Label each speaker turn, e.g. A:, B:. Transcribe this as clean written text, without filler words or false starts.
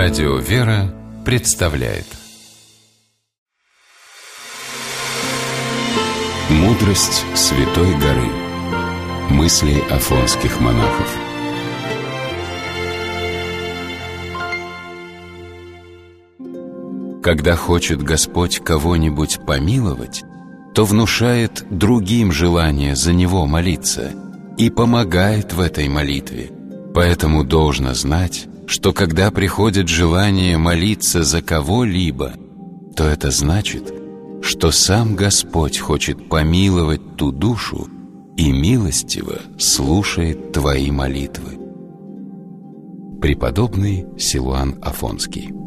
A: Радио «Вера» представляет «Мудрость Святой горы». Мысли афонских монахов. Когда хочет Господь кого-нибудь помиловать, то внушает другим желание за него молиться и помогает в этой молитве. Поэтому должно знать, что когда приходит желание молиться за кого-либо, то это значит, что сам Господь хочет помиловать ту душу и милостиво слушает твои молитвы. Преподобный Силуан Афонский.